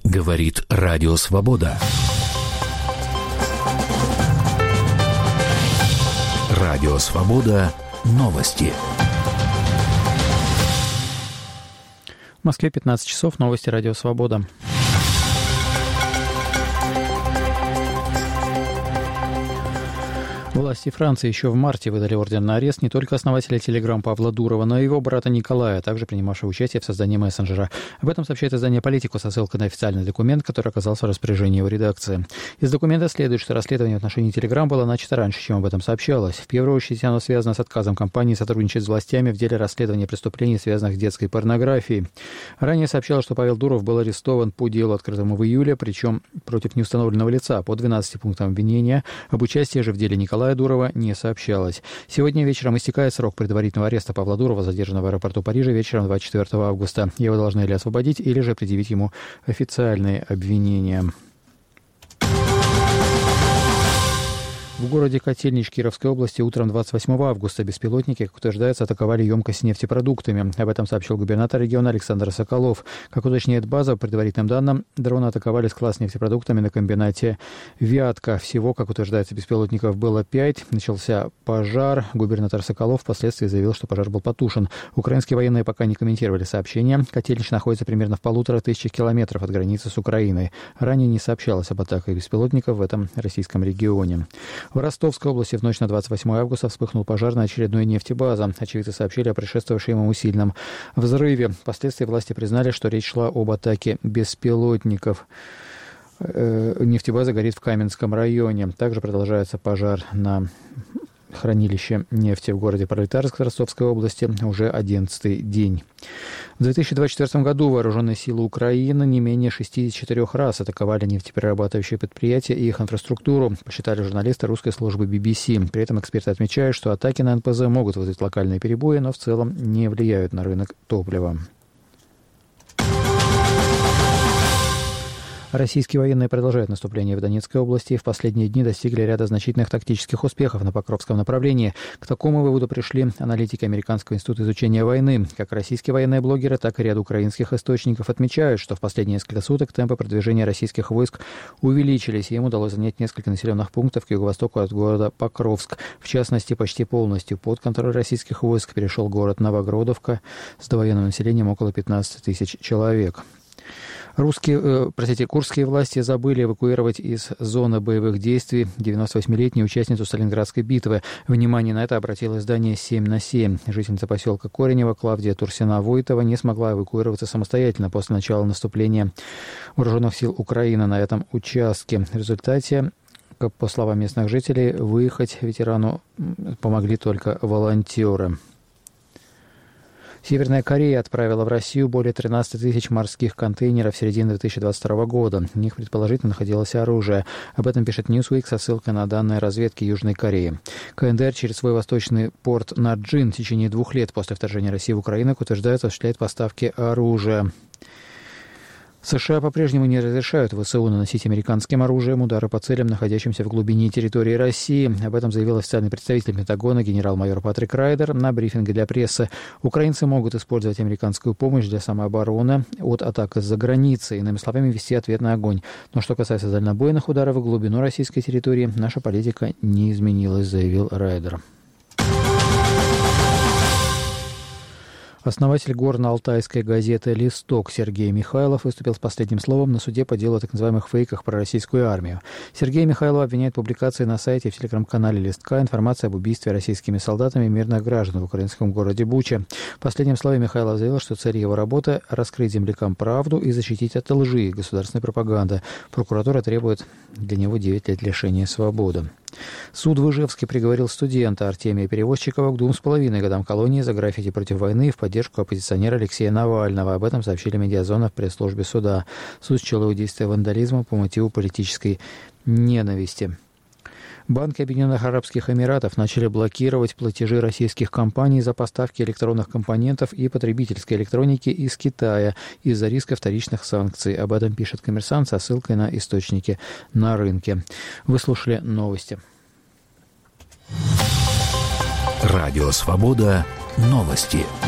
Говорит Радио Свобода. Радио Свобода. Новости. В Москве 15 часов. Новости Радио Свобода. Власти Франции еще в марте выдали ордер на арест не только основателя Telegram Павла Дурова, но и его брата Николая, также принимавшего участие в создании мессенджера. Об этом сообщает издание «Политику» со ссылкой на официальный документ, который оказался в распоряжении его редакции. Из документа следует, что расследование в отношении Telegram было начато раньше, чем об этом сообщалось. В первую очередь оно связано с отказом компании сотрудничать с властями в деле расследования преступлений, связанных с детской порнографией. Ранее сообщалось, что Павел Дуров был арестован по делу, открытому в июле, причем против неустановленного лица, по 12 пунктам обвинения. Об участии же в деле Николая Дурова не сообщалось. Сегодня вечером истекает срок предварительного ареста Павла Дурова, задержанного в аэропорту Парижа вечером 24 августа. Его должны или освободить, или же предъявить ему официальные обвинения. В городе Котельнич Кировской области утром 28 августа беспилотники, как утверждается, атаковали емкость с нефтепродуктами. Об этом сообщил губернатор региона Александр Соколов. Как уточняет база, по предварительным данным, дроны атаковали склад с нефтепродуктами на комбинате «Вятка». Всего, как утверждается, беспилотников было 5. Начался пожар. Губернатор Соколов впоследствии заявил, что пожар был потушен. Украинские военные пока не комментировали сообщение. Котельнич находится примерно в 1500 километров от границы с Украиной. Ранее не сообщалось об атаках беспилотников в этом российском регионе. В Ростовской области в ночь на 28 августа вспыхнул пожар на очередной нефтебазе. Очевидцы сообщили о предшествовавшем ему сильном взрыве. Впоследствии власти признали, что речь шла об атаке беспилотников. Нефтебаза горит в Каменском районе. Также продолжается пожар на хранилище нефти в городе Пролетарск Ростовской области уже 11-й день. В 2024 году вооруженные силы Украины не менее 64 раз атаковали нефтеперерабатывающие предприятия и их инфраструктуру, посчитали журналисты русской службы BBC. При этом эксперты отмечают, что атаки на НПЗ могут вызвать локальные перебои, но в целом не влияют на рынок топлива. Российские военные продолжают наступление в Донецкой области и в последние дни достигли ряда значительных тактических успехов на Покровском направлении. К такому выводу пришли аналитики Американского института изучения войны. Как российские военные блогеры, так и ряд украинских источников отмечают, что в последние несколько суток темпы продвижения российских войск увеличились, и им удалось занять несколько населенных пунктов к юго-востоку от города Покровск. В частности, почти полностью под контроль российских войск перешел город Новогродовка с довоенным населением около 15 тысяч человек. Курские власти забыли эвакуировать из зоны боевых действий 98-летнюю участницу Сталинградской битвы. Внимание на это обратило издание «7 на 7». Жительница поселка Коренево Клавдия Турсина-Войтова не смогла эвакуироваться самостоятельно после начала наступления вооруженных сил Украины на этом участке. В результате, по словам местных жителей, выехать ветерану помогли только волонтеры. Северная Корея отправила в Россию более 13 тысяч морских контейнеров в середине 2022 года. В них, предположительно, находилось оружие. Об этом пишет Newsweek со ссылкой на данные разведки Южной Кореи. КНДР через свой восточный порт Наджин в течение 2 лет после вторжения России в Украину, как утверждается, осуществляет поставки оружия. США по-прежнему не разрешают ВСУ наносить американским оружием удары по целям, находящимся в глубине территории России. Об этом заявил официальный представитель Пентагона генерал-майор Патрик Райдер на брифинге для прессы. Украинцы могут использовать американскую помощь для самообороны от атак из-за границы, иными словами, вести ответный огонь. Но что касается дальнобойных ударов в глубину российской территории, наша политика не изменилась, заявил Райдер. Основатель горно-алтайской газеты «Листок» Сергей Михайлов выступил с последним словом на суде по делу о так называемых фейках про российскую армию. Сергей Михайлов обвиняет публикации на сайте и в телеграм-канале «Листка» информации об убийстве российскими солдатами мирных граждан в украинском городе Буча. В последнем слове Михайлов заявил, что цель его работы – раскрыть землякам правду и защитить от лжи и государственной пропаганды. Прокуратура требует для него 9 лет лишения свободы. Суд в Ижевске приговорил студента Артемия Перевозчикова к 2,5 годам колонии за граффити против войны и в поддержку оппозиционера Алексея Навального. Об этом сообщили медиазона в пресс-службе суда. Суд счел его действия вандализма по мотиву политической ненависти. Банки Объединенных Арабских Эмиратов начали блокировать платежи российских компаний за поставки электронных компонентов и потребительской электроники из Китая из-за риска вторичных санкций. Об этом пишет «Коммерсант» со ссылкой на источники на рынке. Вы слушали новости. Радио «Свобода». Новости.